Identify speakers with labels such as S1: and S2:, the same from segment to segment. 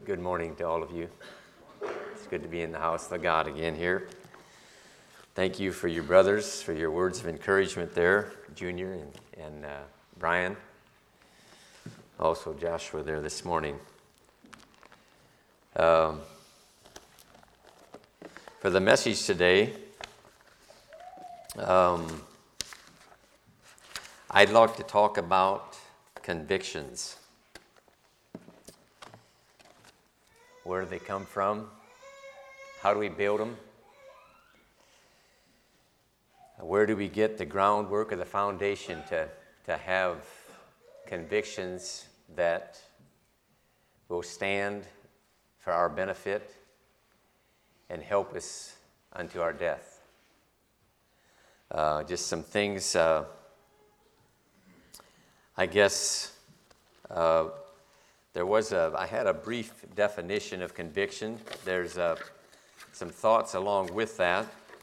S1: Good morning to all of you. It's good to be in the house of God again here. Thank you for your brothers, for your words of encouragement there, Junior and Brian. Also Joshua there this morning. For the message today, I'd like to talk about convictions. Where do they come from? How do we build them? Where do we get the groundwork or the foundation to have convictions that will stand for our benefit and help us unto our death? Just some things, I guess, I had a brief definition of conviction. There's some thoughts along with that.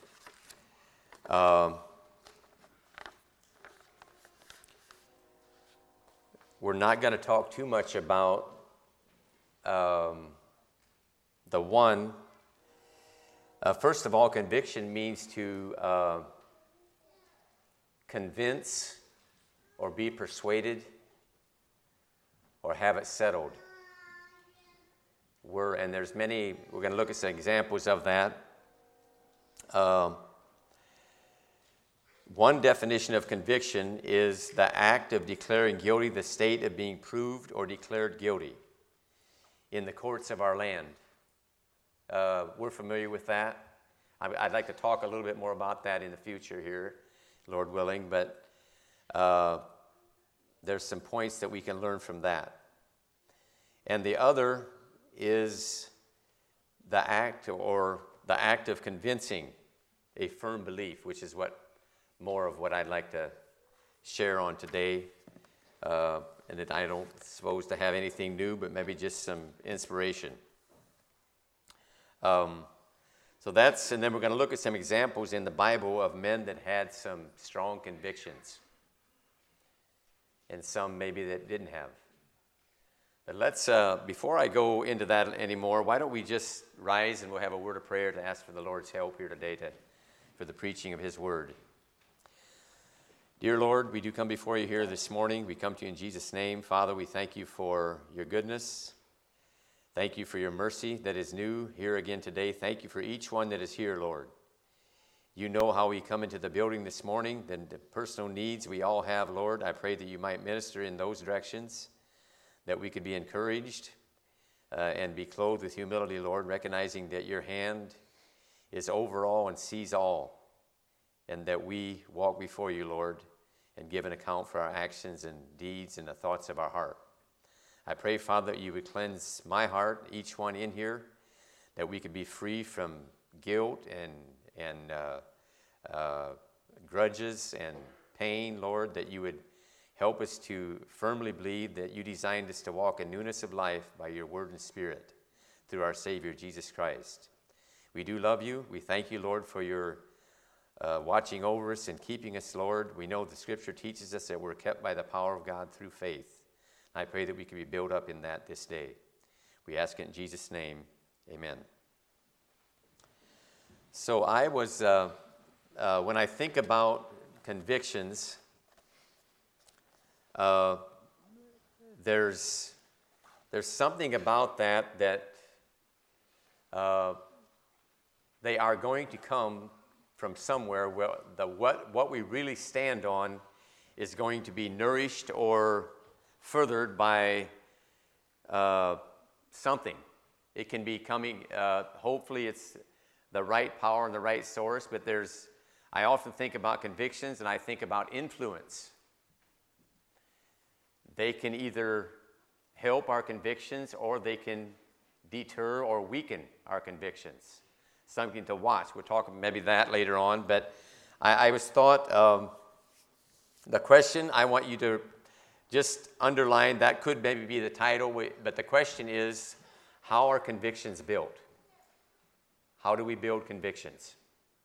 S1: We're not going to talk too much about the one. First of all, conviction means to convince or be persuaded or have it settled. And there's many, we're going to look at some examples of that. One definition of conviction is the act of declaring guilty, the state of being proved or declared guilty in the courts of our land. We're familiar with that. I'd like to talk a little bit more about that in the future here, Lord willing, but there's some points that we can learn from that. And the other is the act of convincing a firm belief, which is more of what I'd like to share on today. And that I don't suppose to have anything new, but maybe just some inspiration. And then we're going to look at some examples in the Bible of men that had some strong convictions. And some maybe that didn't have. But let's, before I go into that anymore, why don't we just rise and we'll have a word of prayer to ask for the Lord's help here today for the preaching of His Word. Dear Lord, we do come before you here this morning. We come to you in Jesus' name. Father, we thank you for your goodness. Thank you for your mercy that is new here again today. Thank you for each one that is here, Lord. You know how we come into the building this morning, the personal needs we all have, Lord. I pray that you might minister in those directions, that we could be encouraged and be clothed with humility, Lord, recognizing that your hand is over all and sees all, and that we walk before you, Lord, and give an account for our actions and deeds and the thoughts of our heart. I pray, Father, that you would cleanse my heart, each one in here, that we could be free from guilt and grudges and pain, Lord, that you would help us to firmly believe that you designed us to walk in newness of life by your word and spirit through our Savior, Jesus Christ. We do love you. We thank you, Lord, for your watching over us and keeping us, Lord. We know the Scripture teaches us that we're kept by the power of God through faith. I pray that we can be built up in that this day. We ask it in Jesus' name. Amen. So I was, when I think about convictions, there's something about that they are going to come from somewhere where what we really stand on is going to be nourished or furthered by something. It can be coming, hopefully it's the right power and the right source, but I often think about convictions and I think about influence. They can either help our convictions or they can deter or weaken our convictions. Something to watch. We'll talk maybe that later on, but I was thought the question I want you to just underline, that could maybe be the title, but the question is, how are convictions built? How do we build convictions?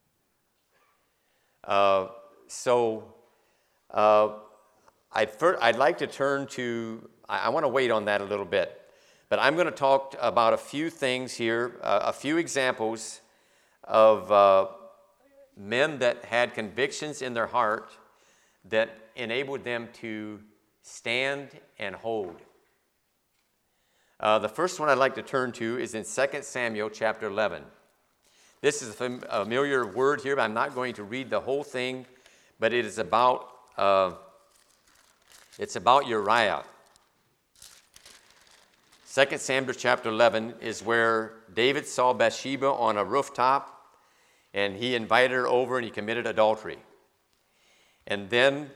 S1: I'd like to turn to, I want to wait on that a little bit, But I'm going to talk about a few things here, a few examples of men that had convictions in their heart that enabled them to stand and hold. The first one I'd like to turn to is in 2 Samuel chapter 11. This is a familiar word here, but I'm not going to read the whole thing, but it is about Uriah. 2 Samuel chapter 11 is where David saw Bathsheba on a rooftop, and he invited her over and he committed adultery. And then,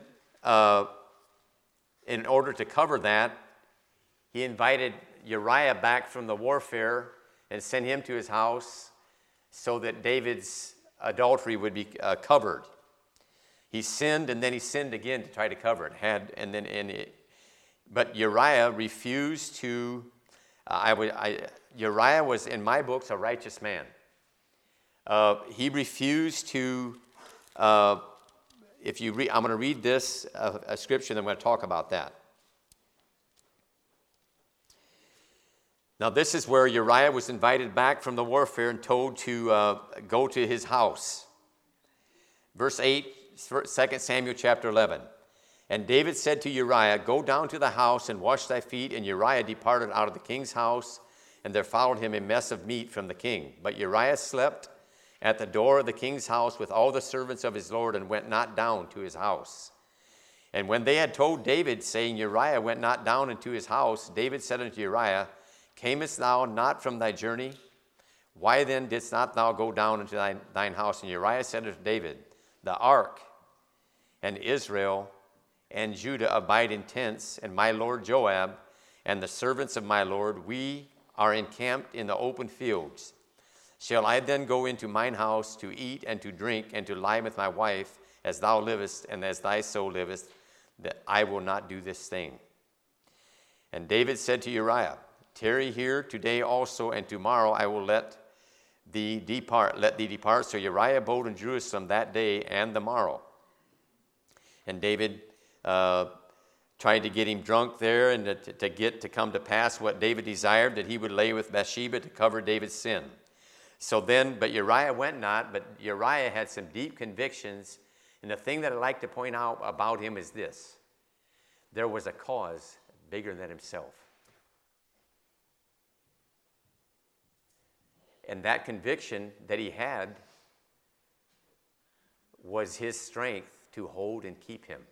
S1: in order to cover that, he invited Uriah back from the warfare and sent him to his house so that David's adultery would be covered. He sinned, and then he sinned again to try to cover it. But Uriah refused to. Uriah was, in my books, a righteous man. He refused to. If you read, I'm going to read this a scripture, and I'm going to talk about that. Now, this is where Uriah was invited back from the warfare and told to go to his house. Verse 8, 2 Samuel chapter 11. And David said to Uriah, "Go down to the house and wash thy feet." And Uriah departed out of the king's house, and there followed him a mess of meat from the king. But Uriah slept at the door of the king's house with all the servants of his lord, and went not down to his house. And when they had told David, saying, "Uriah went not down into his house," David said unto Uriah, "Camest thou not from thy journey? Why then didst not thou go down into thine house?" And Uriah said unto David, "The ark and Israel and Judah abide in tents, and my lord Joab and the servants of my lord, we are encamped in the open fields. Shall I then go into mine house to eat and to drink and to lie with my wife, as thou livest and as thy soul livest, that I will not do this thing?" And David said to Uriah, "Tarry here today also, and tomorrow I will let thee depart. So Uriah abode in Jerusalem that day and the morrow. And David tried to get him drunk there, and to come to pass what David desired, that he would lay with Bathsheba to cover David's sin. So then, but Uriah went not, but Uriah had some deep convictions. And the thing that I'd like to point out about him is this: there was a cause bigger than himself. And that conviction that he had was his strength to hold and keep him.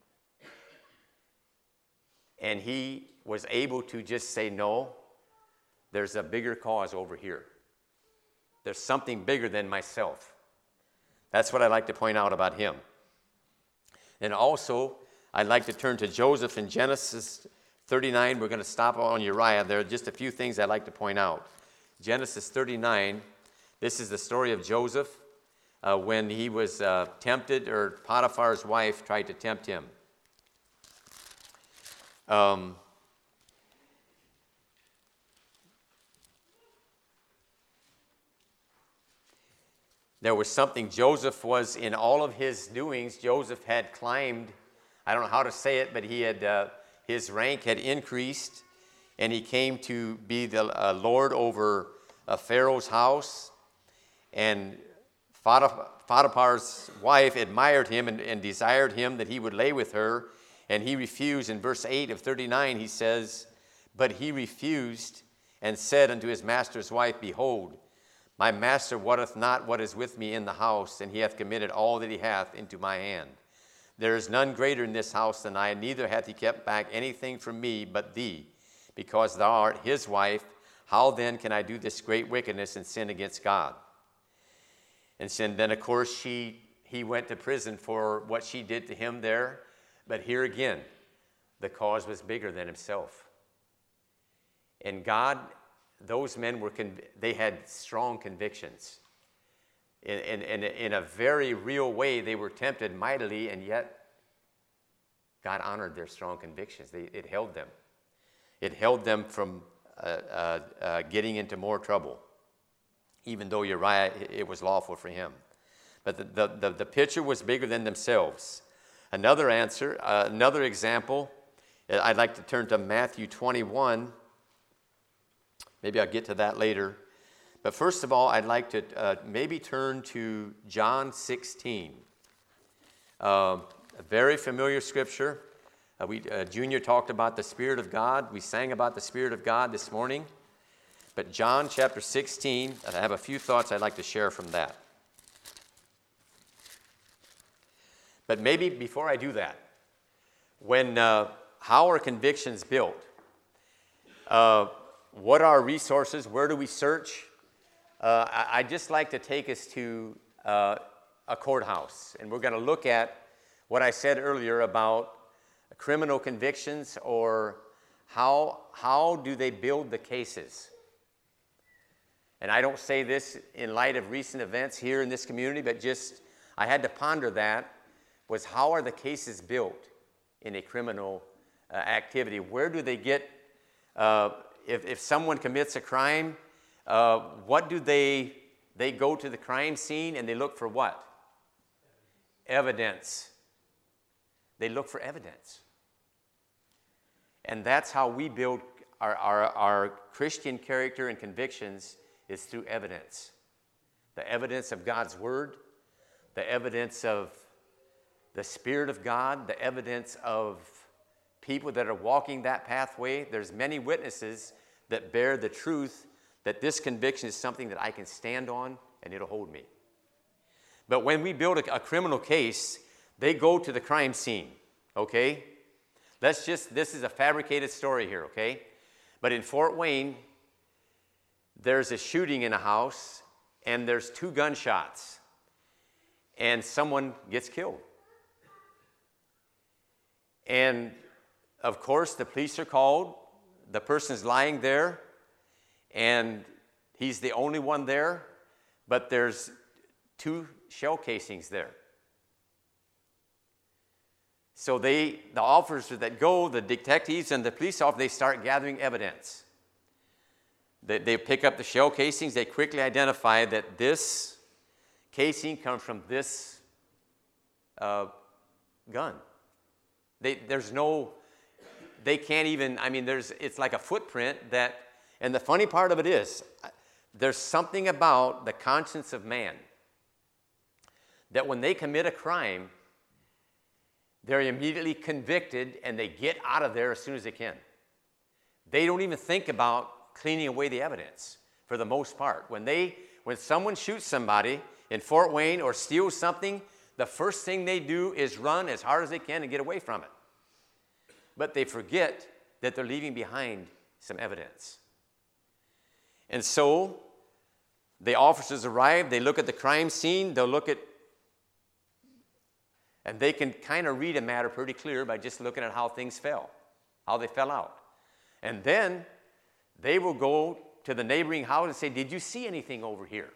S1: And he was able to just say, "No, there's a bigger cause over here. There's something bigger than myself." That's what I'd like to point out about him. And also, I'd like to turn to Joseph in Genesis 39. We're going to stop on Uriah. There are just a few things I'd like to point out. Genesis 39, this is the story of Joseph when he was tempted, or Potiphar's wife tried to tempt him. There was something Joseph was, in all of his doings, Joseph had climbed, I don't know how to say it, but he had, his rank had increased, and he came to be the lord over Pharaoh's house. And Potiphar's wife admired him and desired him that he would lay with her, and he refused. In verse 8 of 39, he says, "But he refused and said unto his master's wife, Behold, my master wotteth not what is with me in the house, and he hath committed all that he hath into my hand. There is none greater in this house than I, neither hath he kept back anything from me but thee, because thou art his wife. How then can I do this great wickedness and sin against God?" And then, of course, he went to prison for what she did to him there. But here again, the cause was bigger than himself. And God, those men they had strong convictions. In a very real way, they were tempted mightily, and yet God honored their strong convictions. It held them. It held them from getting into more trouble, even though Uriah, it was lawful for him. But the picture was bigger than themselves. Another example, I'd like to turn to Matthew 21. Maybe I'll get to that later. But first of all, I'd like to maybe turn to John 16. A very familiar scripture. Junior talked about the Spirit of God. We sang about the Spirit of God this morning. But John chapter 16, I have a few thoughts I'd like to share from that. But maybe before I do that, how are convictions built? What are resources? Where do we search? I'd just like to take us to a courthouse. And we're going to look at what I said earlier about criminal convictions, or how do they build the cases. And I don't say this in light of recent events here in this community, but just I had to ponder that, was how are the cases built in a criminal activity? Where do they get, if someone commits a crime, what do they go to the crime scene and they look for what? Evidence. They look for evidence. And that's how we build our Christian character and convictions, is through evidence. The evidence of God's Word, the evidence of the Spirit of God, the evidence of people that are walking that pathway. There's many witnesses that bear the truth that this conviction is something that I can stand on and it'll hold me. But when we build a criminal case, they go to the crime scene, okay? This is a fabricated story here, okay? But in Fort Wayne, there's a shooting in a house, and there's 2 gunshots, and someone gets killed. And, of course, the police are called. The person's lying there, and he's the only one there, but there's 2 shell casings there. So the officers that go, the detectives and the police officers, they start gathering evidence. They pick up the shell casings. They quickly identify that this casing comes from this gun. They can't even, it's like a footprint that, and the funny part of it is, there's something about the conscience of man that when they commit a crime, they're immediately convicted and they get out of there as soon as they can. They don't even think about cleaning away the evidence for the most part. When someone shoots somebody in Fort Wayne or steals something, the first thing they do is run as hard as they can and get away from it. But they forget that they're leaving behind some evidence. And so the officers arrive, they look at the crime scene, and they can kind of read a matter pretty clear by just looking at how things fell, how they fell out. And then they will go to the neighboring house and say, did you see anything over here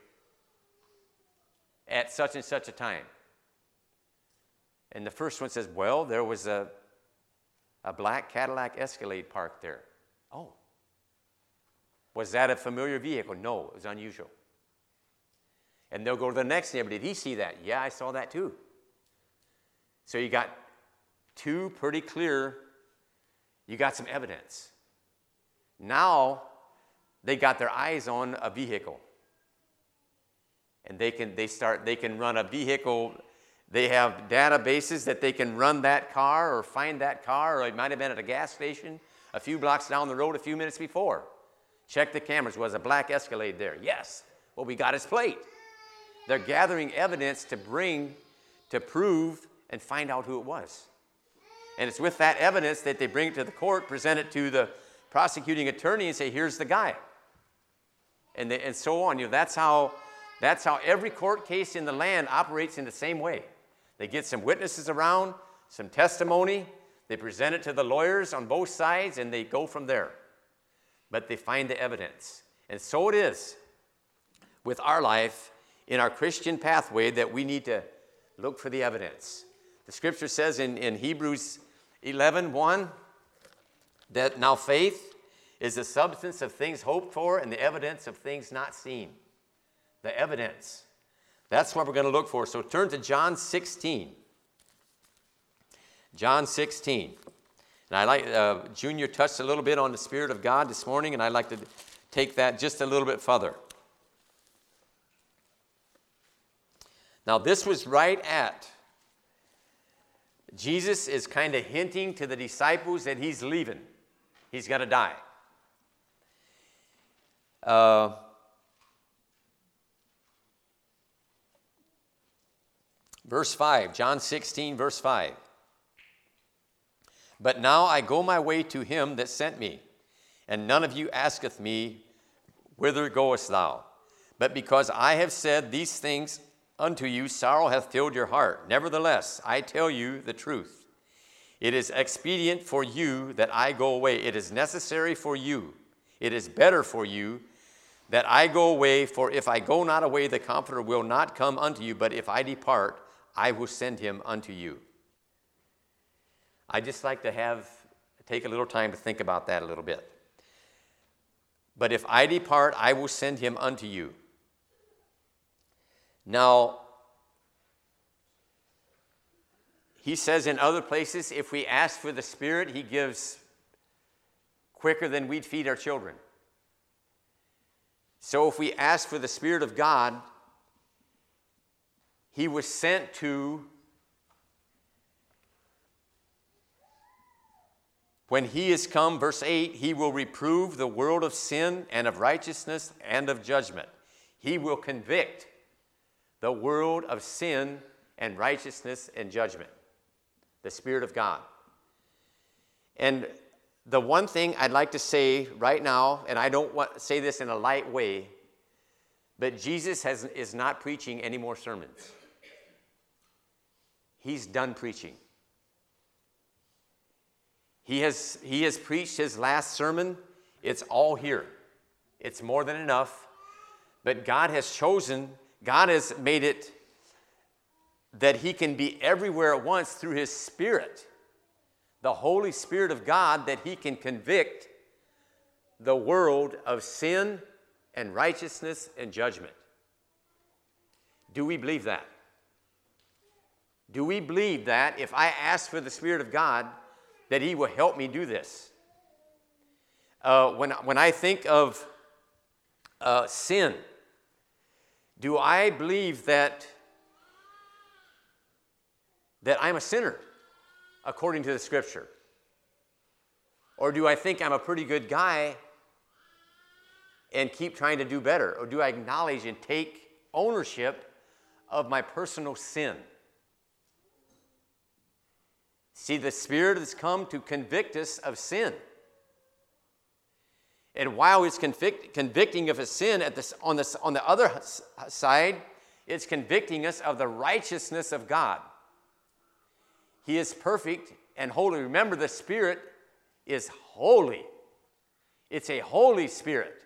S1: at such and such a time? And the first one says, well, there was a black Cadillac Escalade parked there. Oh. Was that a familiar vehicle? No, it was unusual. And they'll go to the next neighbor. Did he see that? Yeah, I saw that too. So you got 2 pretty clear, you got some evidence. Now they got their eyes on a vehicle. And they can run a vehicle. They have databases that they can run that car or find that car, or it might have been at a gas station a few blocks down the road a few minutes before. Check the cameras. Was a black Escalade there? Yes. Well, we got his plate. They're gathering evidence to prove and find out who it was. And it's with that evidence that they bring it to the court, present it to the prosecuting attorney, and say, here's the guy. And so on. That's how every court case in the land operates in the same way. They get some witnesses around, some testimony, they present it to the lawyers on both sides, and they go from there. But they find the evidence. And so it is with our life in our Christian pathway, that we need to look for the evidence. The scripture says in Hebrews 11:1 that now faith is the substance of things hoped for and the evidence of things not seen. The evidence. That's what we're going to look for. So turn to John 16. John 16. And I like, Junior touched a little bit on the Spirit of God this morning, and I'd like to take that just a little bit further. Now, this was right at, Jesus is kind of hinting to the disciples that he's leaving. He's got to die. Verse 5, John 16, verse 5. But now I go my way to him that sent me, and none of you asketh me, whither goest thou? But because I have said these things unto you, sorrow hath filled your heart. Nevertheless, I tell you the truth. It is expedient for you that I go away. It is necessary for you. It is better for you that I go away, for if I go not away, the Comforter will not come unto you, but if I depart, I will send him unto you. I just like to take a little time to think about that a little bit. But if I depart, I will send him unto you. Now, he says in other places, if we ask for the Spirit, he gives quicker than we'd feed our children. So if we ask for the Spirit of God, he was sent to, when he is come, verse 8, he will reprove the world of sin and of righteousness and of judgment. He will convict the world of sin and righteousness and judgment. The Spirit of God. And the one thing I'd like to say right now, and I don't want to say this in a light way, but Jesus is not preaching any more sermons. He's done preaching. He has preached his last sermon. It's all here. It's more than enough. But God has made it that he can be everywhere at once through his Spirit, the Holy Spirit of God, that he can convict the world of sin and righteousness and judgment. Do we believe that? Do we believe that if I ask for the Spirit of God, that he will help me do this? When I think of sin, do I believe that I'm a sinner according to the Scripture? Or do I think I'm a pretty good guy and keep trying to do better? Or do I acknowledge and take ownership of my personal sin? See, the Spirit has come to convict us of sin. And while it's convicting of a sin, on the other side, it's convicting us of the righteousness of God. He is perfect and holy. Remember, the Spirit is holy. It's a Holy Spirit.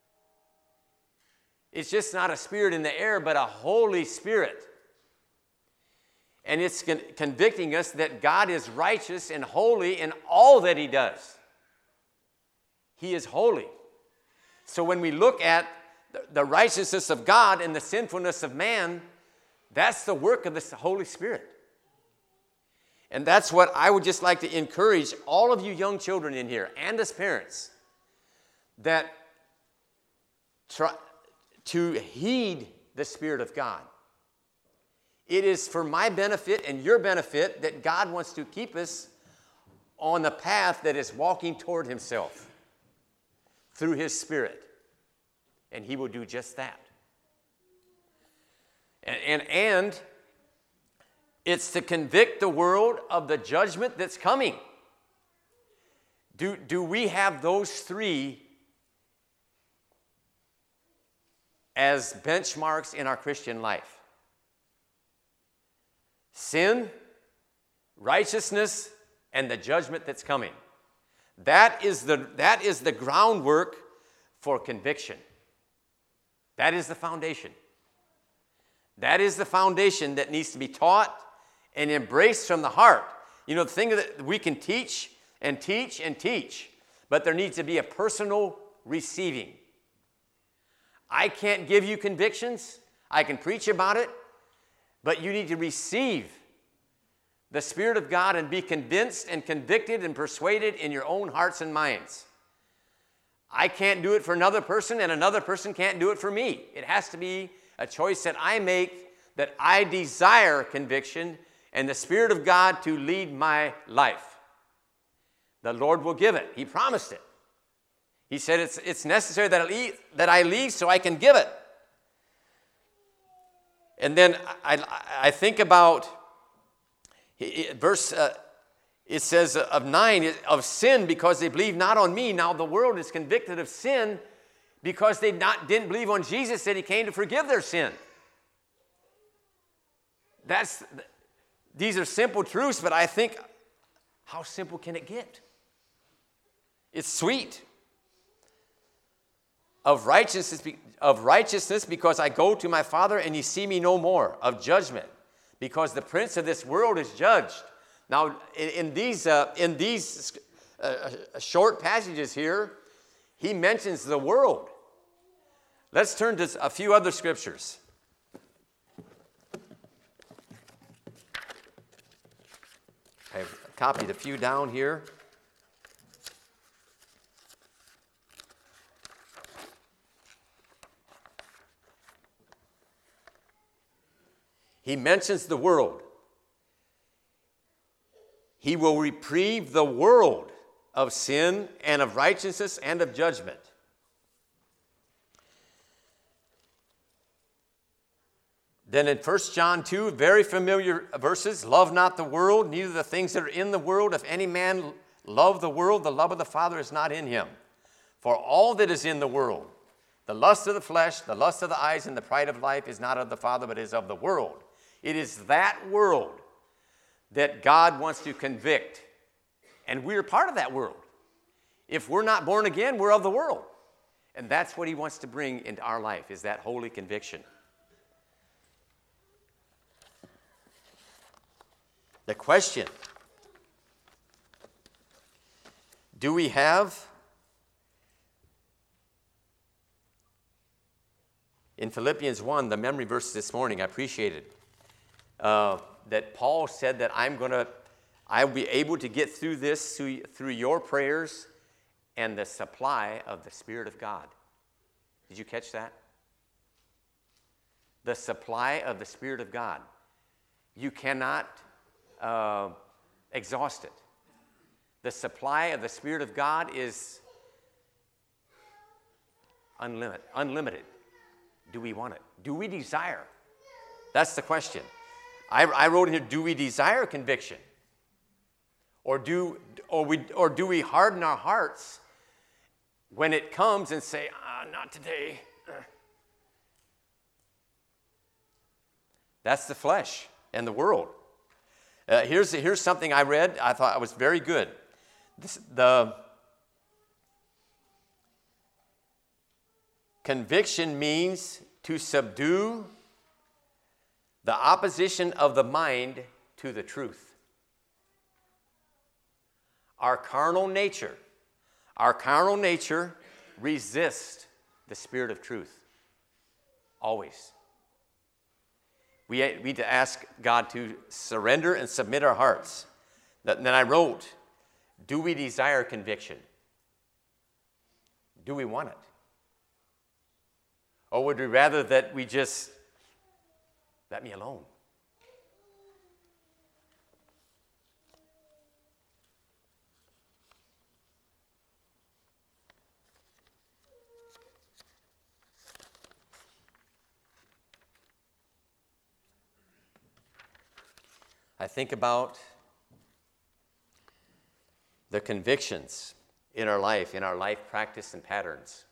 S1: It's just not a spirit in the air, but a Holy Spirit. And it's convicting us that God is righteous and holy in all that he does. He is holy. So when we look at the righteousness of God and the sinfulness of man, that's the work of the Holy Spirit. And that's what I would just like to encourage all of you young children in here and as parents, that try to heed the Spirit of God. It is for my benefit and your benefit that God wants to keep us on the path that is walking toward himself through his Spirit. And he will do just that. And it's to convict the world of the judgment that's coming. Do we have those three as benchmarks in our Christian life? Sin, righteousness, and the judgment that's coming. That is the groundwork for conviction. That is the foundation. That is the foundation that needs to be taught and embraced from the heart. You know, the thing that we can teach and teach and teach, but there needs to be a personal receiving. I can't give you convictions. I can preach about it, but you need to receive the Spirit of God and be convinced and convicted and persuaded in your own hearts and minds. I can't do it for another person, and another person can't do it for me. It has to be a choice that I make, that I desire conviction and the Spirit of God to lead my life. The Lord will give it. He promised it. He said it's necessary that I leave so I can give it. And then I think about verse, it says of 9, of sin because they believe not on me. Now the world is convicted of sin because they didn't believe on Jesus, that he came to forgive their sin. These are simple truths, but I think, how simple can it get? It's sweet. Of righteousness because I go to my Father and ye see me no more. Of judgment because the prince of this world is judged. Now, in these short passages here, he mentions the world. Let's turn to a few other scriptures. I've copied a few down here. He mentions the world. He will reprieve the world of sin and of righteousness and of judgment. Then in 1 John 2, very familiar verses, love not the world, neither the things that are in the world. If any man love the world, the love of the Father is not in him. For all that is in the world, the lust of the flesh, the lust of the eyes, and the pride of life is not of the Father, but is of the world. It is that world that God wants to convict. And we're part of that world. If we're not born again, we're of the world. And that's what he wants to bring into our life, is that holy conviction. The question, do we have, in Philippians 1, the memory verse this morning, I appreciate it, that Paul said that I'll be able to get through this through your prayers and the supply of the Spirit of God. Did you catch that? The supply of the Spirit of God. You cannot exhaust it. The supply of the Spirit of God is unlimited. Do we want it? Do we desire? That's the question. I wrote in here, do we desire conviction? Or do we harden our hearts when it comes and say, not today? That's the flesh and the world. Here's something I read. I thought it was very good. The conviction means to subdue the opposition of the mind to the truth. Our carnal nature resists the Spirit of truth. Always. We need to ask God to surrender and submit our hearts. Then I wrote, do we desire conviction? Do we want it? Or would we rather that we just let me alone? I think about the convictions in our life practice and patterns.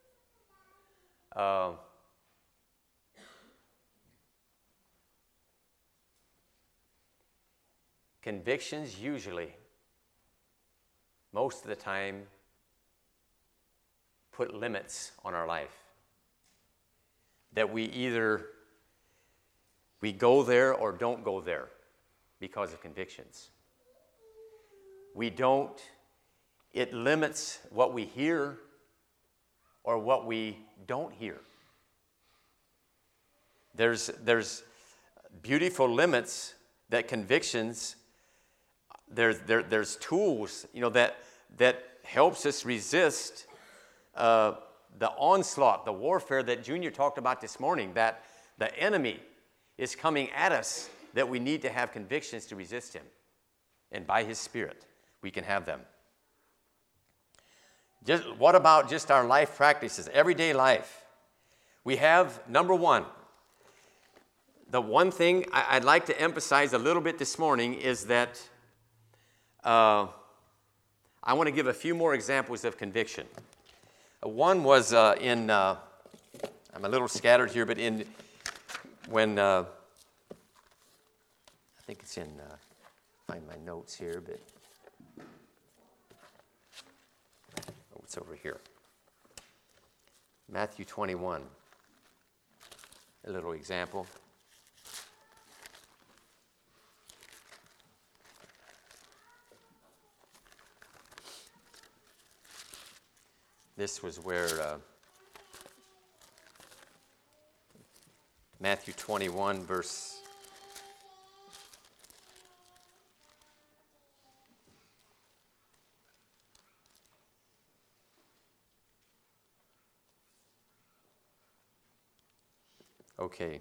S1: Convictions usually, most of the time, put limits on our life. That we either go there or don't go there because of convictions. It limits what we hear or what we don't hear. There's beautiful limits that convictions, there's tools, that helps us resist the onslaught, the warfare that Junior talked about this morning, that the enemy is coming at us, that we need to have convictions to resist him. And by his Spirit, we can have them. What about just our life practices, everyday life? We have, number one, the one thing I'd like to emphasize a little bit this morning is that I want to give a few more examples of conviction. One was I'm a little scattered here, but when I think it's in, find my notes here, but it's over here. Matthew 21, a little example. This was where Matthew 21, verse Okay.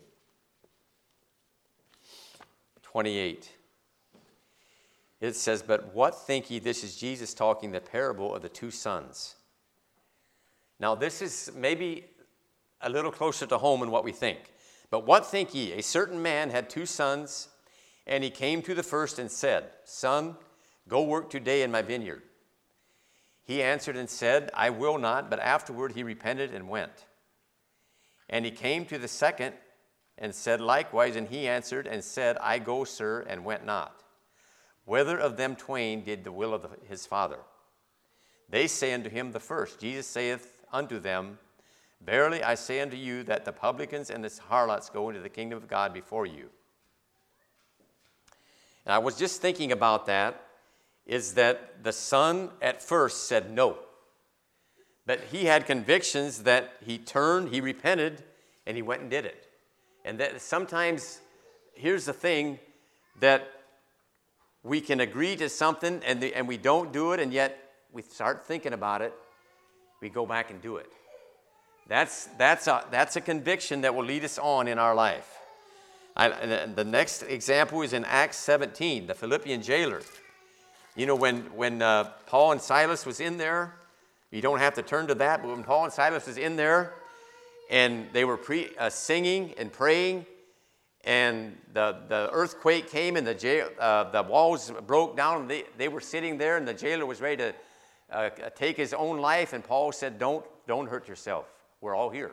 S1: 28. It says, "But what think ye," this is Jesus talking, the parable of the two sons. Now, this is maybe a little closer to home in what we think. "But what think ye? A certain man had two sons, and he came to the first and said, Son, go work today in my vineyard. He answered and said, I will not, but afterward he repented and went. And he came to the second and said likewise, and he answered and said, I go, sir, and went not. Whether of them twain did the will of his father? They say unto him, the first. Jesus saith unto them, Verily I say unto you, that the publicans and the harlots go into the kingdom of God before you. And I was just thinking about that, is that the son at first said no. But he had convictions that he turned, he repented, and he went and did it. And that sometimes, here's the thing, that we can agree to something and we don't do it, and yet we start thinking about it, we go back and do it. That's a conviction that will lead us on in our life. The next example is in Acts 17, the Philippian jailer. You know, when Paul and Silas was in there, you don't have to turn to that, but when Paul and Silas was in there, and they were singing and praying, and the earthquake came, and the walls broke down, and they were sitting there, and the jailer was ready to take his own life, and Paul said, don't hurt yourself. We're all here.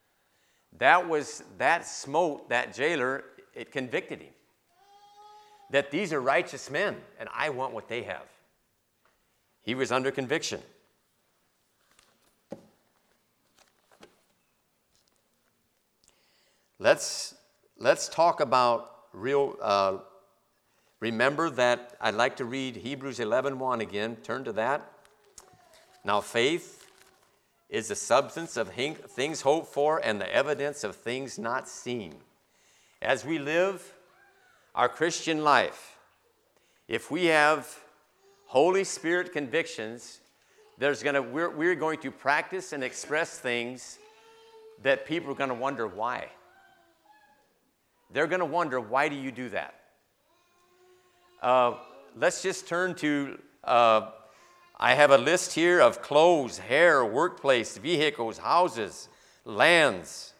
S1: That smote that jailer, it convicted him. That these are righteous men, and I want what they have. He was under conviction. Let's talk about real. Remember that I'd like to read Hebrews 11:1 again. Turn to that. Now faith is the substance of things hoped for and the evidence of things not seen. As we live our Christian life, if we have Holy Spirit convictions, we're going to practice and express things that people are going to wonder why. They're going to wonder, why do you do that? Let's just turn to, I have a list here of clothes, hair, workplace, vehicles, houses, lands,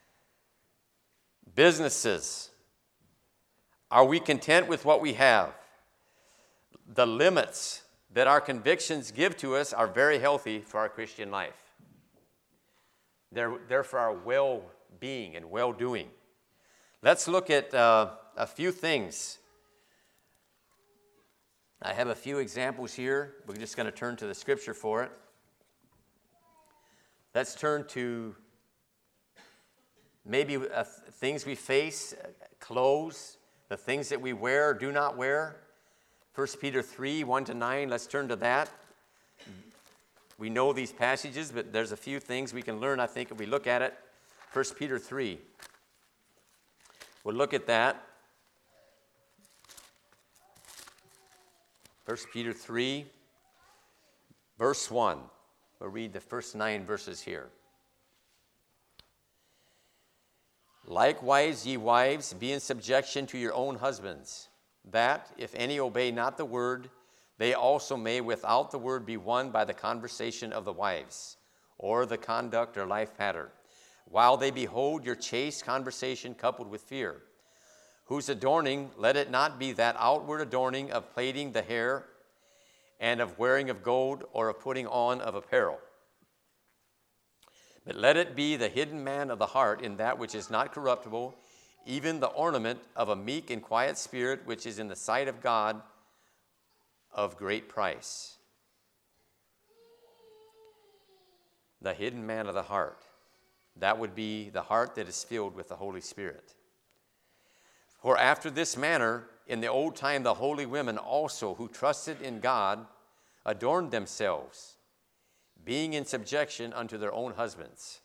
S1: businesses. Are we content with what we have? The limits that our convictions give to us are very healthy for our Christian life. They're for our well-being and well-doing. Let's look at a few things. I have a few examples here. We're just going to turn to the scripture for it. Let's turn to maybe things we face, clothes, the things that we wear or do not wear. 1 Peter 3, 1-9, let's turn to that. We know these passages, but there's a few things we can learn, I think, if we look at it. 1 Peter 3. We'll look at that. 1 Peter 3, verse 1. We'll read the first 9 verses here. Likewise, ye wives, be in subjection to your own husbands, that, if any obey not the word, they also may without the word be won by the conversation of the wives, or the conduct or life pattern, while they behold your chaste conversation coupled with fear, whose adorning, let it not be that outward adorning of plaiting the hair, and of wearing of gold, or of putting on of apparel. But let it be the hidden man of the heart in that which is not corruptible, even the ornament of a meek and quiet spirit, which is in the sight of God of great price. The hidden man of the heart. That would be the heart that is filled with the Holy Spirit. For after this manner, in the old time, the holy women also, who trusted in God, adorned themselves, being in subjection unto their own husbands.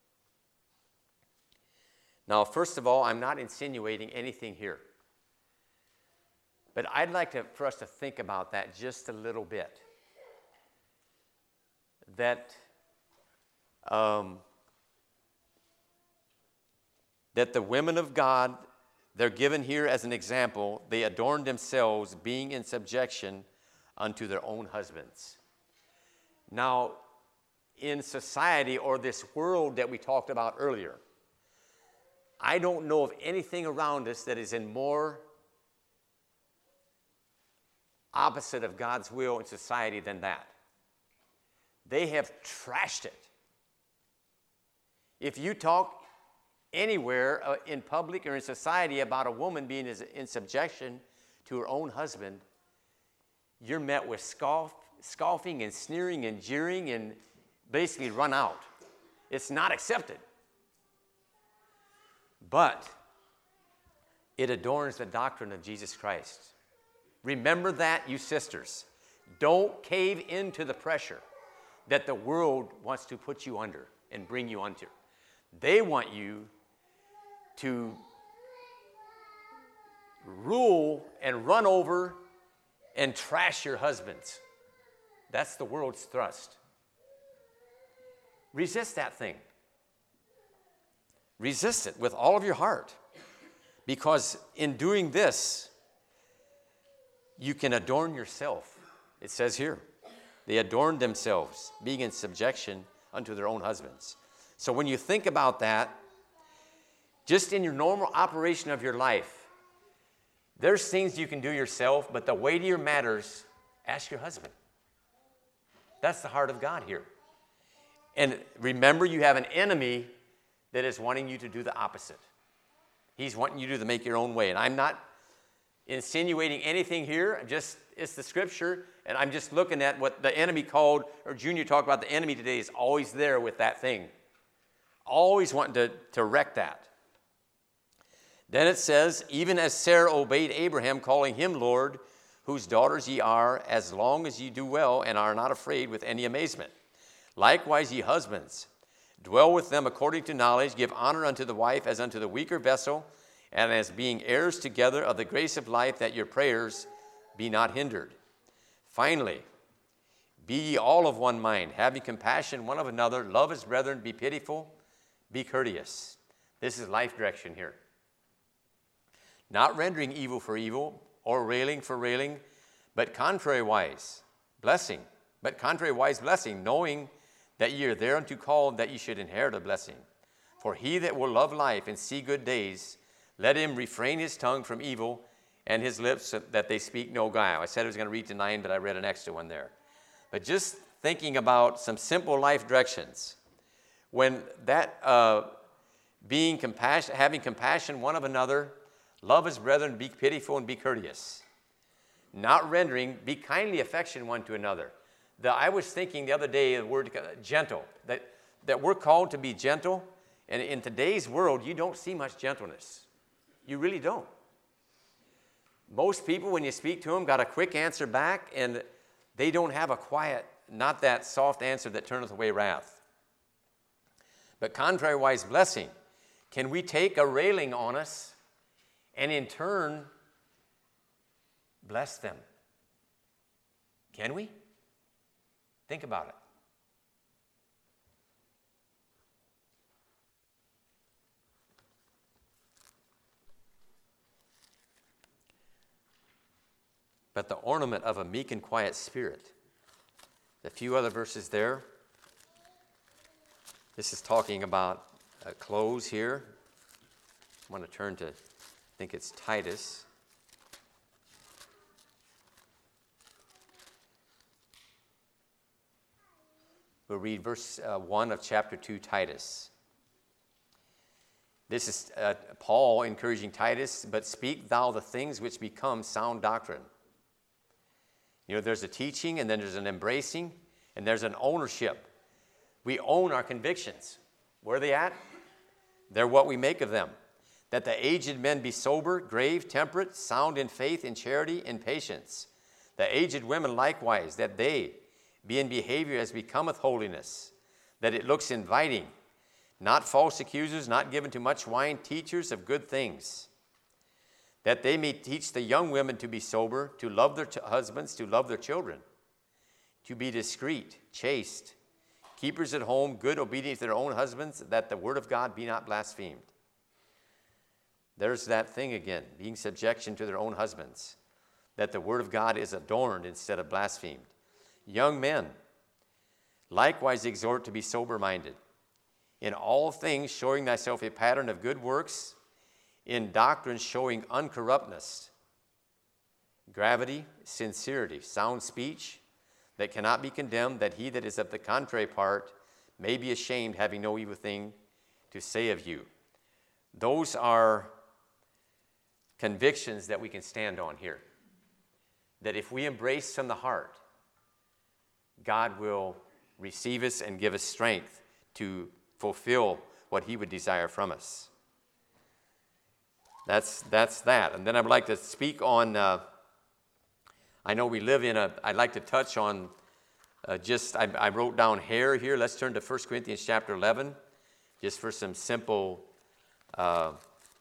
S1: Now, first of all, I'm not insinuating anything here. But I'd like for us to think about that just a little bit. That the women of God, they're given here as an example, they adorned themselves, being in subjection unto their own husbands. Now, in society or this world that we talked about earlier, I don't know of anything around us that is in more opposite of God's will in society than that. They have trashed it. If you talk anywhere in public or in society about a woman being in subjection to her own husband, you're met with scoffing and sneering and jeering and basically run out. It's not accepted. But it adorns the doctrine of Jesus Christ. Remember that, you sisters. Don't cave into the pressure that the world wants to put you under and bring you under. They want you to rule and run over and trash your husbands. That's the world's thrust. Resist that thing. Resist it with all of your heart. Because in doing this, you can adorn yourself. It says here, they adorned themselves, being in subjection unto their own husbands. So when you think about that, just in your normal operation of your life, there's things you can do yourself, but the weightier matters, ask your husband. That's the heart of God here. And remember, you have an enemy that is wanting you to do the opposite. He's wanting you to make your own way. And I'm not insinuating anything here. It's the scripture, and I'm just looking at what the enemy called, or Junior talked about. The enemy today is always there with that thing. Always wanting to wreck that. Then it says, even as Sarah obeyed Abraham, calling him Lord, whose daughters ye are, as long as ye do well and are not afraid with any amazement. Likewise, ye husbands, dwell with them according to knowledge, give honor unto the wife as unto the weaker vessel, and as being heirs together of the grace of life, that your prayers be not hindered. Finally, be ye all of one mind, having compassion one of another, love as brethren, be pitiful, be courteous. This is life direction here. Not rendering evil for evil, or railing for railing, but contrariwise blessing, knowing that ye are thereunto called, that ye should inherit a blessing. For he that will love life and see good days, let him refrain his tongue from evil, and his lips that they speak no guile. I said I was going to read to 9, but I read an extra one there. But just thinking about some simple life directions. When that having compassion one of another, love as brethren, be pitiful and be courteous. Not rendering, be kindly affection one to another. I was thinking the other day, the word gentle, that we're called to be gentle. And in today's world, you don't see much gentleness. You really don't. Most people, when you speak to them, got a quick answer back, and they don't have a quiet, not that soft answer that turneth away wrath. But contrariwise blessing, can we take a railing on us and in turn bless them? Can we? Think about it. but the ornament of a meek and quiet spirit. A few other verses there. This is talking about clothes here. I want to turn to, I think it's Titus. We'll read verse 1 of chapter 2, Titus. This is Paul encouraging Titus, but speak thou the things which become sound doctrine. You know, there's a teaching, and then there's an embracing, and there's an ownership. We own our convictions. Where are they at? They're what we make of them. That the aged men be sober, grave, temperate, sound in faith, in charity, in patience. The aged women likewise, that they be in behavior as becometh holiness, that it looks inviting, not false accusers, not given to much wine, teachers of good things, that they may teach the young women to be sober, to love their husbands, to love their children, to be discreet, chaste, keepers at home, good, obedient to their own husbands, that the word of God be not blasphemed. There's that thing again, being subjection to their own husbands, that the word of God is adorned instead of blasphemed. Young men, likewise exhort to be sober-minded, in all things showing thyself a pattern of good works, in doctrine showing uncorruptness, gravity, sincerity, sound speech, that cannot be condemned, that he that is of the contrary part may be ashamed, having no evil thing to say of you. Those are convictions that we can stand on here. That if we embrace from the heart, God will receive us and give us strength to fulfill what he would desire from us. That's that. And then I would like to speak on, I know we live in I'd like to touch on I wrote down hair here. Let's turn to 1 Corinthians chapter 11, just for some simple, 1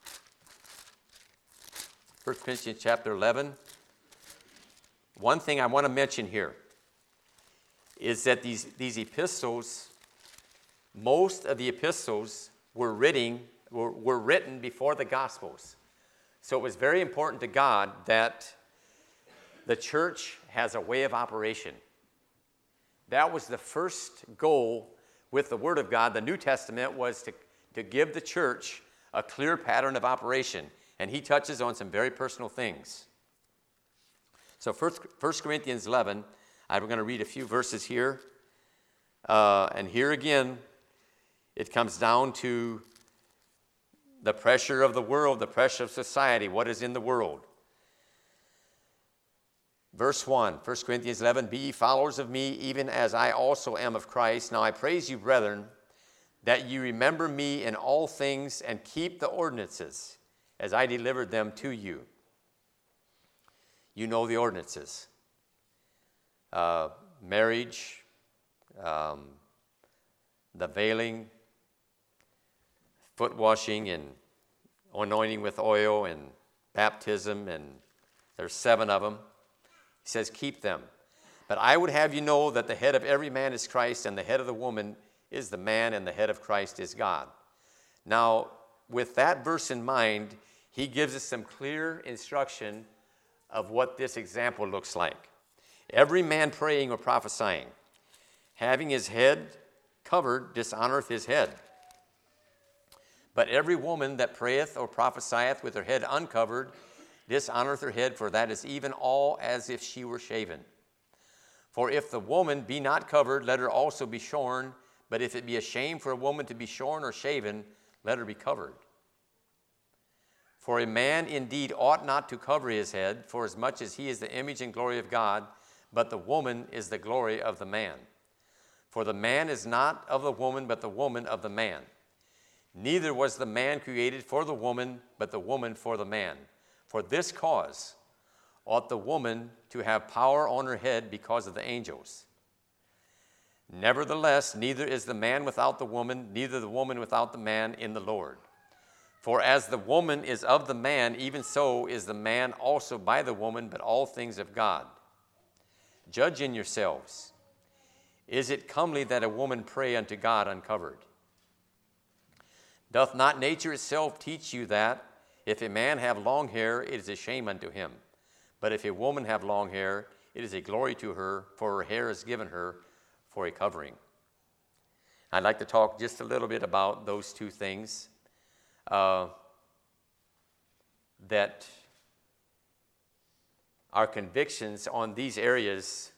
S1: Corinthians chapter 11. One thing I want to mention here is that these epistles, most of the epistles were written before the Gospels. So it was very important to God that the church has a way of operation. That was the first goal with the Word of God. The New Testament was to give the church a clear pattern of operation. And he touches on some very personal things. So 1 Corinthians 11, I'm going to read a few verses here. And here again, it comes down to the pressure of the world, the pressure of society, what is in the world. Verse 1, 1 Corinthians 11, be ye followers of me, even as I also am of Christ. Now I praise you, brethren, that ye remember me in all things and keep the ordinances as I delivered them to you. You know the ordinances. Marriage, the veiling, foot washing, and anointing with oil, and baptism, and there's 7 of them. He says, keep them. But I would have you know that the head of every man is Christ, and the head of the woman is the man, and the head of Christ is God. Now, with that verse in mind, he gives us some clear instruction of what this example looks like. Every man praying or prophesying, having his head covered, dishonoreth his head. But every woman that prayeth or prophesieth with her head uncovered, dishonoreth her head, for that is even all as if she were shaven. For if the woman be not covered, let her also be shorn. But if it be a shame for a woman to be shorn or shaven, let her be covered. For a man indeed ought not to cover his head, forasmuch as he is the image and glory of God, but the woman is the glory of the man. For the man is not of the woman, but the woman of the man. Neither was the man created for the woman, but the woman for the man. For this cause ought the woman to have power on her head because of the angels. Nevertheless, neither is the man without the woman, neither the woman without the man in the Lord. For as the woman is of the man, even so is the man also by the woman, but all things of God. Judge in yourselves. Is it comely that a woman pray unto God uncovered? Doth not nature itself teach you that, if a man have long hair, it is a shame unto him? But if a woman have long hair, it is a glory to her, for her hair is given her for a covering. I'd like to talk just a little bit about those two things. That our convictions on these areas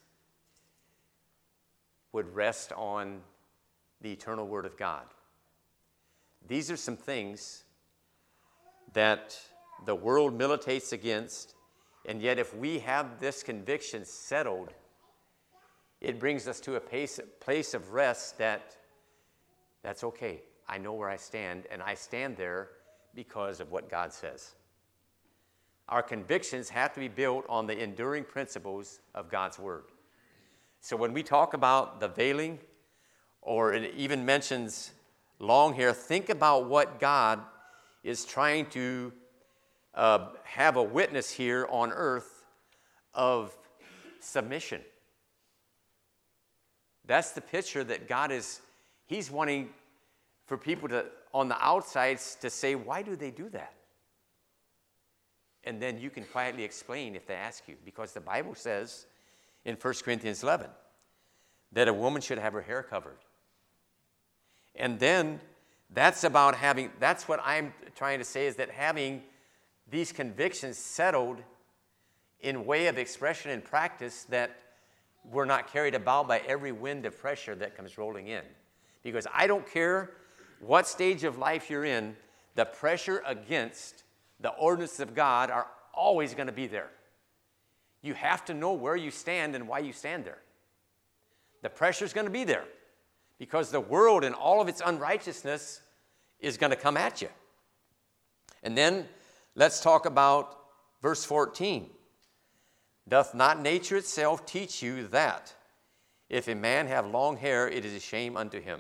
S1: would rest on the eternal Word of God. These are some things that the world militates against, and yet if we have this conviction settled, it brings us to a place of rest that's okay. I know where I stand, and I stand there because of what God says. Our convictions have to be built on the enduring principles of God's Word. So when we talk about the veiling, or it even mentions long hair, think about what God is trying to have a witness here on earth of submission. That's the picture that God He's wanting for people to, on the outsides, to say, why do they do that? And then you can quietly explain if they ask you, because the Bible says in 1 Corinthians 11 that a woman should have her hair covered. And then that's what I'm trying to say, is that having these convictions settled in way of expression and practice, that we're not carried about by every wind of pressure that comes rolling in. Because I don't care what stage of life you're in, the pressure against the ordinances of God are always going to be there. You have to know where you stand and why you stand there. The pressure's going to be there because the world and all of its unrighteousness is going to come at you. And then let's talk about verse 14. Doth not nature itself teach you that if a man have long hair, it is a shame unto him?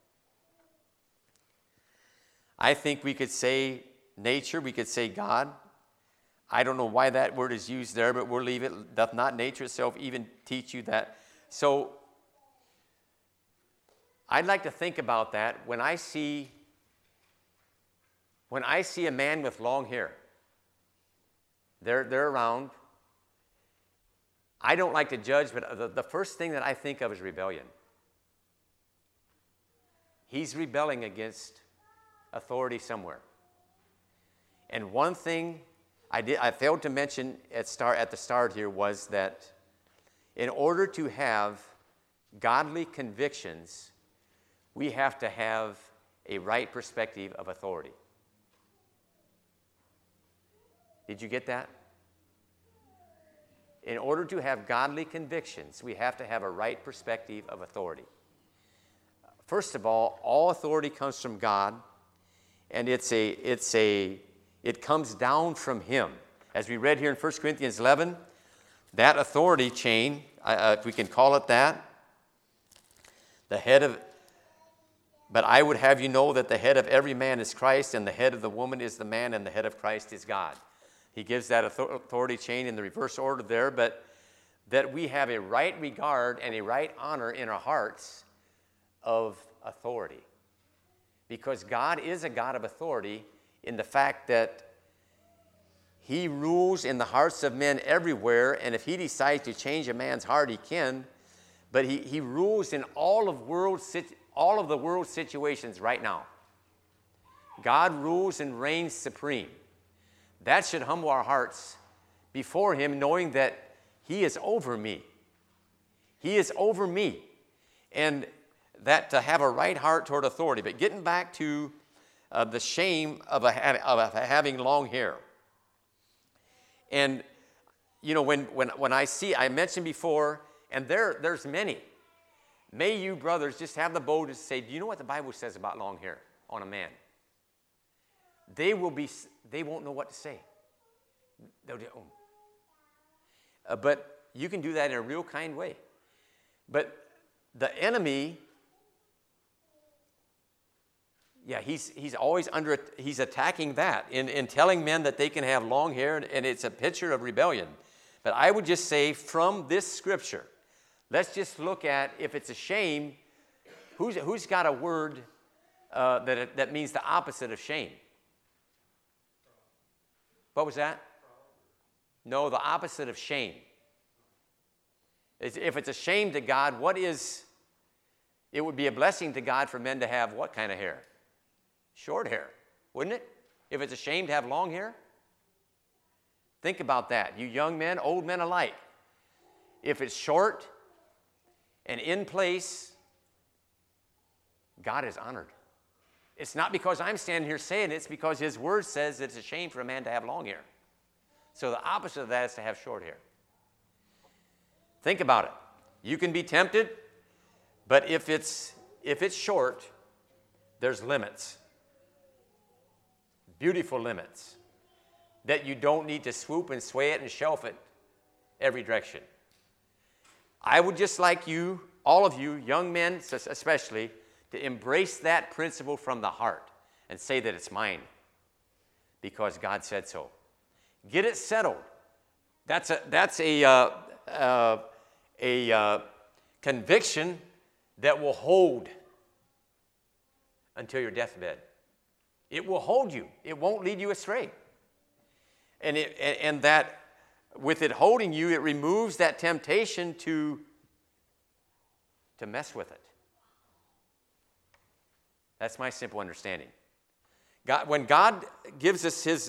S1: I think we could say nature, we could say God. I don't know why that word is used there, but we'll leave it. Doth not nature itself even teach you that? So I'd like to think about that when I see a man with long hair. They're around. I don't like to judge, but the first thing that I think of is rebellion. He's rebelling against authority somewhere. And one thing I failed to mention at the start here was that in order to have godly convictions, we have to have a right perspective of authority. Did you get that? In order to have godly convictions, we have to have a right perspective of authority. First of all authority comes from God, and it comes down from Him. As we read here in 1 Corinthians 11, that authority chain, if we can call it that, but I would have you know that the head of every man is Christ, and the head of the woman is the man, and the head of Christ is God. He gives that authority chain in the reverse order there, but that we have a right regard and a right honor in our hearts of authority. Because God is a God of authority in the fact that He rules in the hearts of men everywhere, and if He decides to change a man's heart, He can, but He rules in all of the world situations right now. God rules and reigns supreme. That should humble our hearts before Him, knowing that He is over me. He is over me. And that to have a right heart toward authority. But getting back to the shame of having long hair. And, you know, when I mentioned before, and there's many. May you, brothers, just have the boldness to say, do you know what the Bible says about long hair on a man? They won't know what to say. But you can do that in a real kind way. But the enemy, he's always he's attacking that in telling men that they can have long hair, and it's a picture of rebellion. But I would just say from this scripture, let's just look at if it's a shame, who's got a word that means the opposite of shame? What was that? No, the opposite of shame. If it's a shame to God, it would be a blessing to God for men to have what kind of hair? Short hair, wouldn't it? If it's a shame to have long hair? Think about that, you young men, old men alike. If it's short and in place, God is honored. It's not because I'm standing here saying it, it's because His Word says it's a shame for a man to have long hair. So the opposite of that is to have short hair. Think about it. You can be tempted, but if it's short, there's limits. Beautiful limits that you don't need to swoop and sway it and shelf it every direction. I would just like you, all of you, young men especially, to embrace that principle from the heart and say that it's mine because God said so. Get it settled. That's a conviction that will hold until your deathbed. It will hold you. It won't lead you astray. And that with it holding you, it removes that temptation to mess with it. That's my simple understanding. When God gives us His,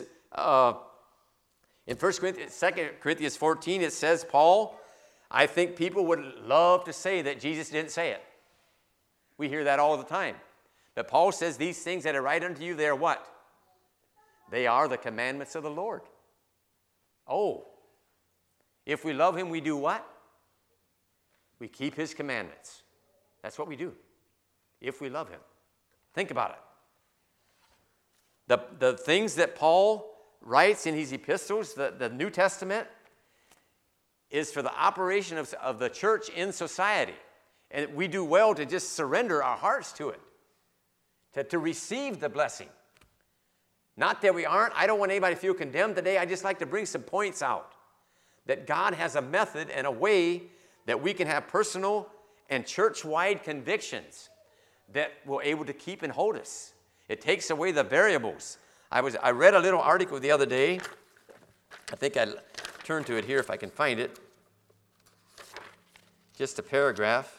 S1: in 2 Corinthians 14, it says, Paul, I think people would love to say that Jesus didn't say it. We hear that all the time. But Paul says, these things that I write unto you, they are what? They are the commandments of the Lord. Oh, if we love Him, we do what? We keep His commandments. That's what we do, if we love Him. Think about it. The things that Paul writes in his epistles, the New Testament, is for the operation of the church in society. And we do well to just surrender our hearts to it, to receive the blessing. Not that we aren't. I don't want anybody to feel condemned today. I just like to bring some points out. That God has a method and a way that we can have personal and church-wide convictions that will able to keep and hold us. It takes away the variables. I read a little article the other day. I think I'll turn to it here if I can find it. Just a paragraph.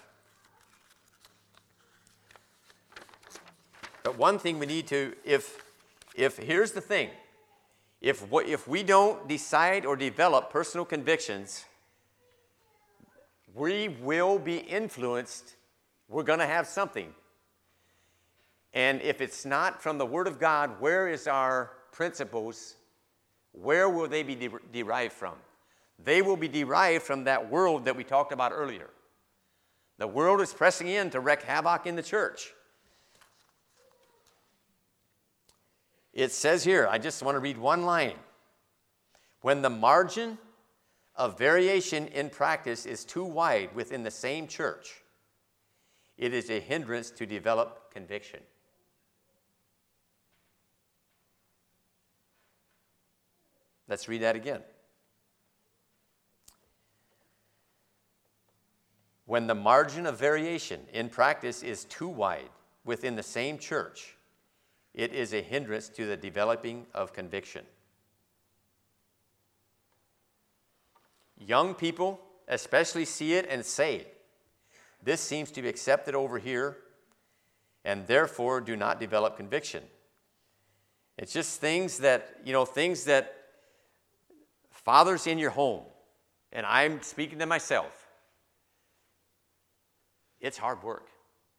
S1: But one thing we need to, if here's the thing, if we don't decide or develop personal convictions, we will be influenced. We're going to have something. And if it's not from the Word of God, where is our principles? Where will they be derived from? They will be derived from that world that we talked about earlier. The world is pressing in to wreak havoc in the church. It says here, I just want to read one line. When the margin of variation in practice is too wide within the same church, it is a hindrance to develop conviction. Let's read that again. When the margin of variation in practice is too wide within the same church, it is a hindrance to the developing of conviction. Young people especially see it and say, this seems to be accepted over here, and therefore do not develop conviction. It's just things that fathers in your home, and I'm speaking to myself, it's hard work.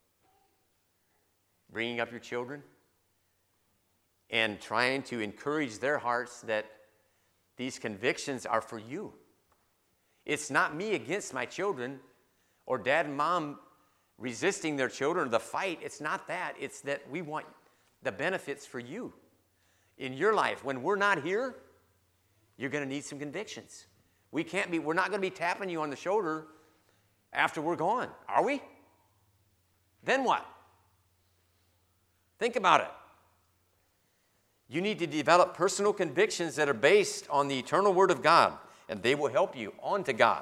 S1: Bringing up your children and trying to encourage their hearts that these convictions are for you. It's not me against my children or dad and mom resisting their children or the fight. It's not that. It's that we want the benefits for you in your life. When we're not here, you're going to need some convictions. We're not going to be tapping you on the shoulder after we're gone, are we? Then what? Think about it. You need to develop personal convictions that are based on the eternal Word of God, and they will help you on to God.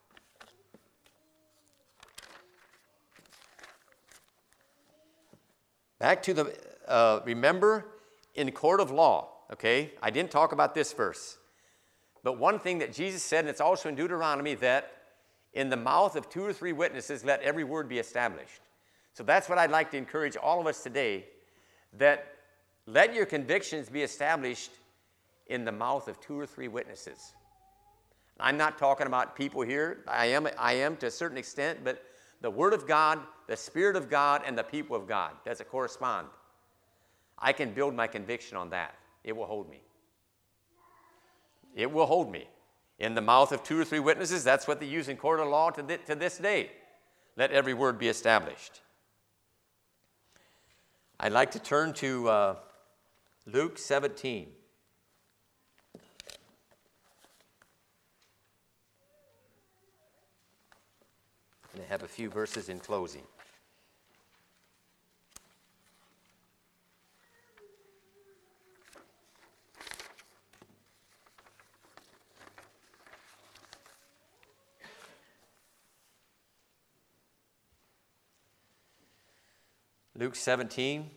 S1: Back to the, remember, in court of law, okay? I didn't talk about this verse. But one thing that Jesus said, and it's also in Deuteronomy, that in the mouth of 2 or 3 witnesses, let every word be established. So that's what I'd like to encourage all of us today, that let your convictions be established in the mouth of 2 or 3 witnesses. I'm not talking about people here. I am to a certain extent, but the Word of God, the Spirit of God, and the people of God, does it correspond? I can build my conviction on that. It will hold me. It will hold me. In the mouth of 2 or 3 witnesses, that's what they use in court of law to this day. Let every word be established. I'd like to turn to Luke 17. And I have a few verses in closing. Luke 17.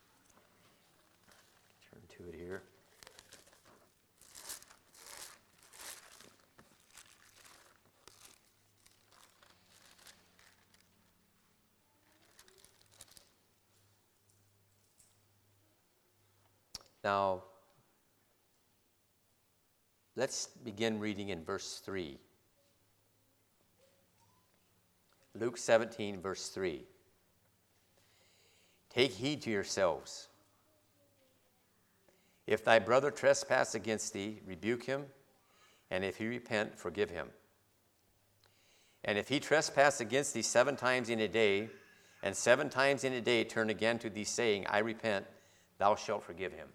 S1: Turn to it here. Now, let's begin reading in verse 3. Luke 17, verse 3. Take heed to yourselves. If thy brother trespass against thee, rebuke him, and if he repent, forgive him. And if he trespass against thee 7 times in a day, and 7 times in a day turn again to thee, saying, I repent, thou shalt forgive him.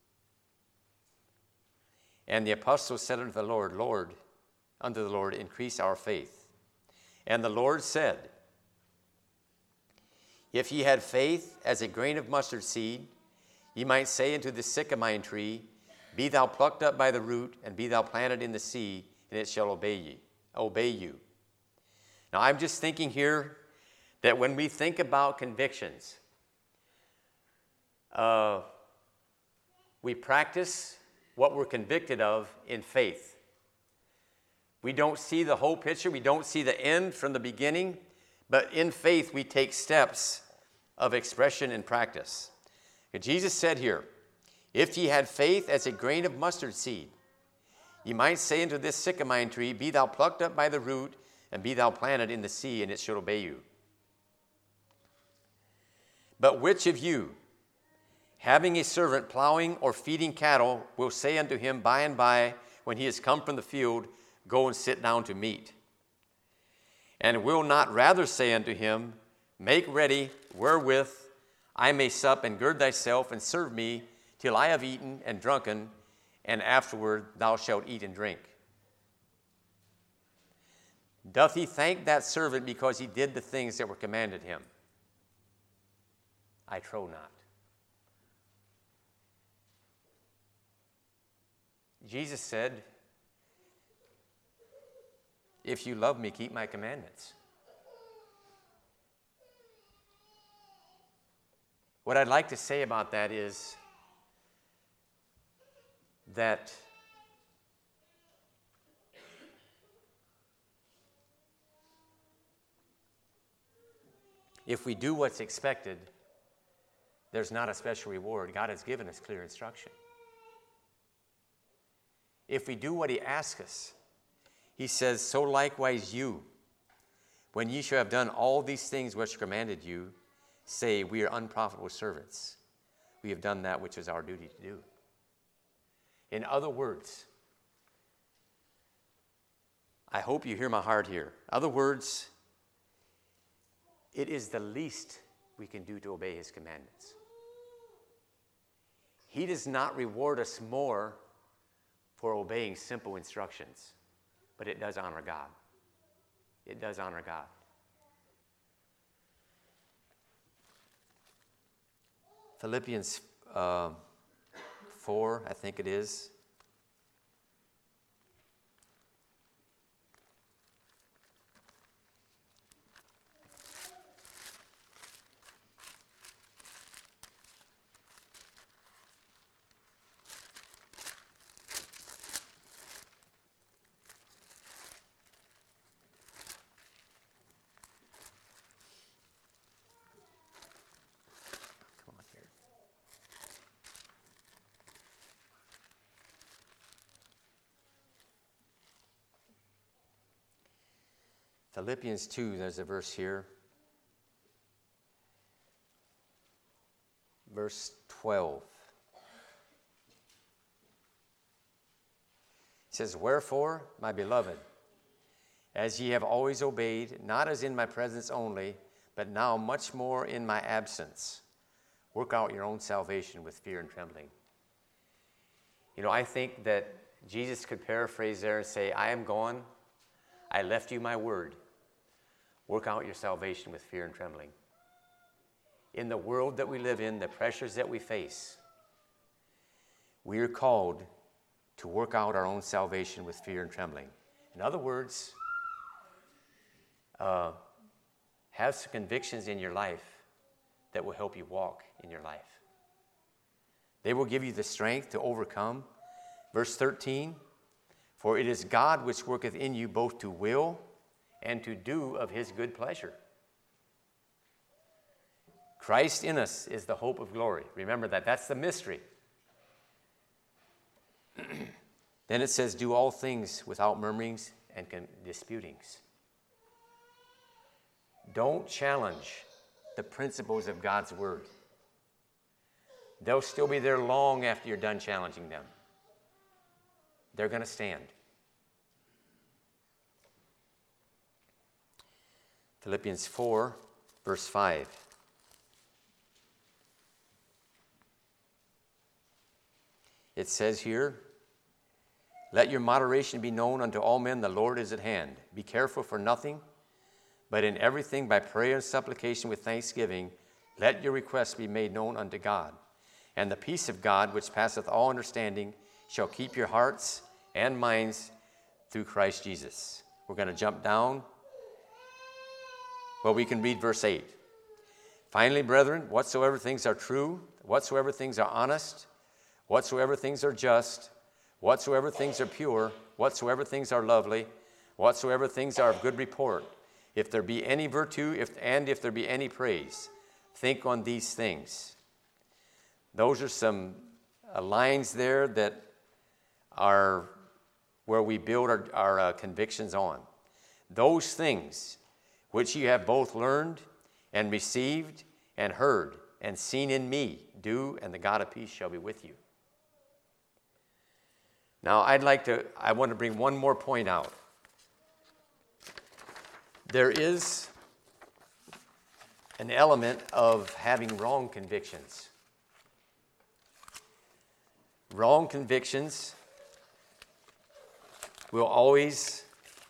S1: And the apostles said unto the Lord, increase our faith. And the Lord said, if ye had faith as a grain of mustard seed, ye might say unto the sycamore tree, be thou plucked up by the root, and be thou planted in the sea, and it shall obey you. Now I'm just thinking here that when we think about convictions, we practice what we're convicted of in faith. We don't see the whole picture. We don't see the end from the beginning. But in faith, we take steps of expression and practice. And Jesus said here, if ye had faith as a grain of mustard seed, ye might say unto this sycamore tree, be thou plucked up by the root, and be thou planted in the sea, and it shall obey you. But which of you, having a servant plowing or feeding cattle, will say unto him by and by, when he is come from the field, go and sit down to meat? And will not rather say unto him, make ready wherewith I may sup, and gird thyself, and serve me till I have eaten and drunken, and afterward thou shalt eat and drink? Doth he thank that servant because he did the things that were commanded him? I trow not. Jesus said, if you love me, keep my commandments. What I'd like to say about that is that if we do what's expected, there's not a special reward. God has given us clear instruction. If we do what he asks us, he says, so likewise you, when ye shall have done all these things which commanded you, say, we are unprofitable servants. We have done that which is our duty to do. In other words, I hope you hear my heart here. In other words, it is the least we can do to obey his commandments. He does not reward us more for obeying simple instructions, but it does honor God. It does honor God. Philippians 4, I think it is. Philippians 2, there's a verse here. Verse 12. It says, "Wherefore, my beloved, as ye have always obeyed, not as in my presence only, but now much more in my absence, work out your own salvation with fear and trembling." You know, I think that Jesus could paraphrase there and say, "I am gone. I left you my word. Work out your salvation with fear and trembling." In the world that we live in, the pressures that we face, we are called to work out our own salvation with fear and trembling. In other words, have some convictions in your life that will help you walk in your life. They will give you the strength to overcome. Verse 13, "For it is God which worketh in you both to will and to do of his good pleasure." Christ in us is the hope of glory. Remember that. That's the mystery. Then it says, "Do all things without murmurings and disputings." Don't challenge the principles of God's word. They'll still be there long after you're done challenging them. They're going to stand. Philippians 4, verse 5. It says here, "Let your moderation be known unto all men, the Lord is at hand. Be careful for nothing, but in everything by prayer and supplication with thanksgiving, let your requests be made known unto God. And the peace of God, which passeth all understanding, shall keep your hearts and minds through Christ Jesus." We're going to jump down. Well, we can read verse 8. "Finally, brethren, whatsoever things are true, whatsoever things are honest, whatsoever things are just, whatsoever things are pure, whatsoever things are lovely, whatsoever things are of good report, if there be any virtue, if there be any praise, think on these things." Those are some lines there that are where we build our convictions on. "Those things which you have both learned and received and heard and seen in me, do, and the God of peace shall be with you." Now, I want to bring one more point out. There is an element of having wrong convictions. Wrong convictions will always,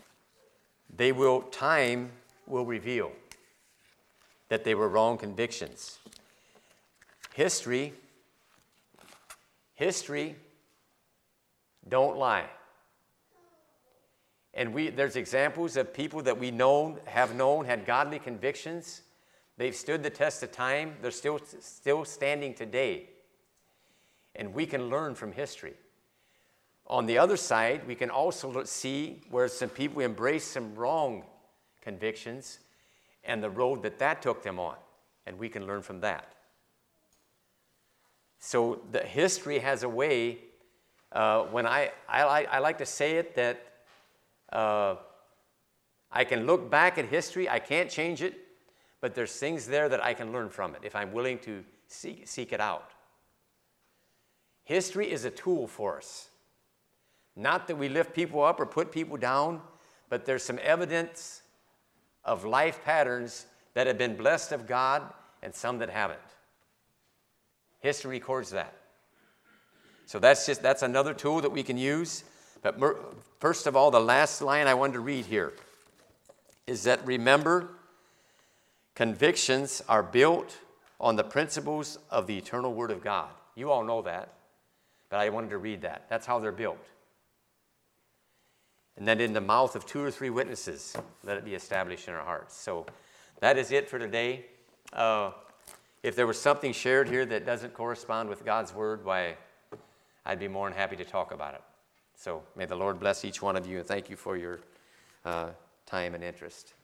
S1: time will reveal that they were wrong convictions. History don't lie. And there's examples of people that we had godly convictions. They've stood the test of time. They're still standing today. And we can learn from history. On the other side, we can also see where some people embraced some wrong convictions and the road that took them on. And we can learn from that. So the history has a way, when I like to say it, that I can look back at history. I can't change it, but there's things there that I can learn from it if I'm willing to seek it out. History is a tool for us. Not that we lift people up or put people down, but there's some evidence of life patterns that have been blessed of God and some that haven't. History records that. So that's another tool that we can use. But first of all, the last line I wanted to read here is that, remember, convictions are built on the principles of the eternal Word of God. You all know that, but I wanted to read that. That's how they're built. And then in the mouth of 2 or 3 witnesses, let it be established in our hearts. So that is it for today. If there was something shared here that doesn't correspond with God's Word, why, I'd be more than happy to talk about it. So may the Lord bless each one of you, and thank you for your time and interest.